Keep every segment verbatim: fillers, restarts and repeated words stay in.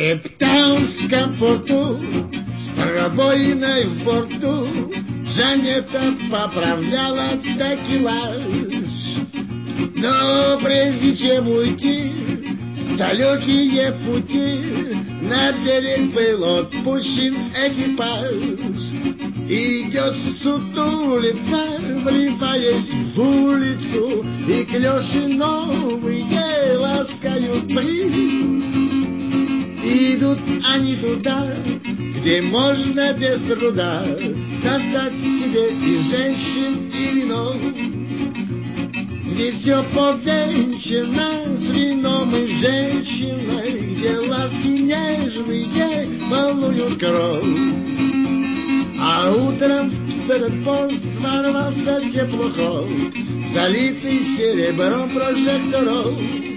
Кейптаунском порту с пробоиной в борту Жанета поправляла такелаж. Но прежде чем уйти в далекие пути, на берег был отпущен экипаж. Идет сутулица, вливаясь в улицу, и клёши новые ласкают бриз. Идут они туда, где можно без труда достать себе и женщин, и вино, где все повенчано с вином и женщиной, где ласки нежные волнуют кровь. А утром в этот пост ворвался теплоход, залитый серебром прожекторов.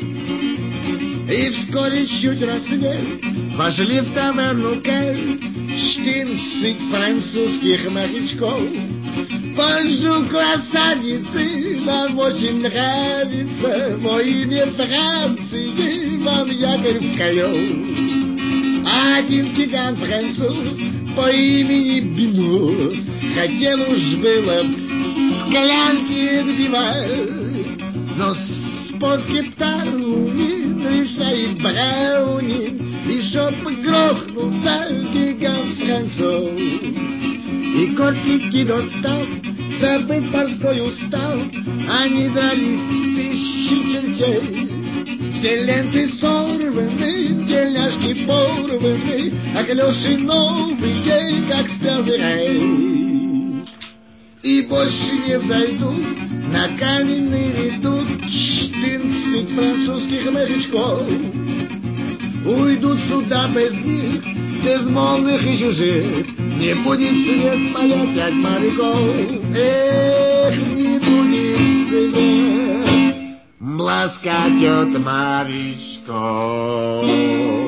И вскоре чуть рассвет вошли в таверну Кель штинцы французских морячков. Бонжур, красавицы, нам очень нравится во имя Франции вам якорь в клюв. Один гигант француз по имени Бимус хотел уж было склянки отбивать, но под Кейптаунин решает Браунин, и чтоб грохнулся гигант француз. И котики достал, забыв морской устав, они дрались тысячи чертей. Все ленты сорваны, тельняшки порваны, а клёши новые, как слезы рей. И больше не взойдут на каменный редут четырнадцать французских морячков. Уйдут сюда без них, безмолвных и чужих, не будет свет моя моряков. Эх, не будет свет ласкать от морячков.